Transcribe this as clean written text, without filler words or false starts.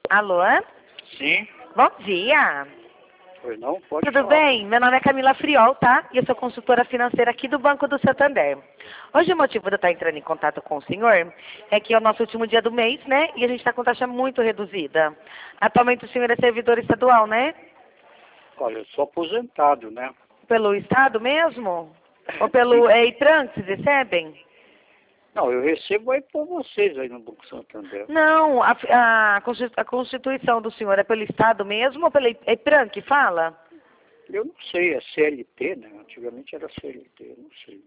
Alô? Sim. Bom dia. Pois não? Pode Tudo falar. bem? Meu nome é Camila Friol, tá? E eu sou consultora financeira aqui do Banco do Santander. Hoje o motivo de eu estar entrando em contato com o senhor é que é o nosso último dia do mês, né? E a gente está com taxa muito reduzida. Atualmente o senhor é servidor estadual, né? Olha, eu sou aposentado, né? Pelo Estado mesmo? Ou pelo EIPRAN que vocês recebem? Não, eu recebo aí por vocês aí no Banco Santander. Não, a Constituição do senhor é pelo Estado mesmo ou pelo EIPRAN que fala? Eu não sei, é CLT, né? Antigamente era CLT, eu não sei.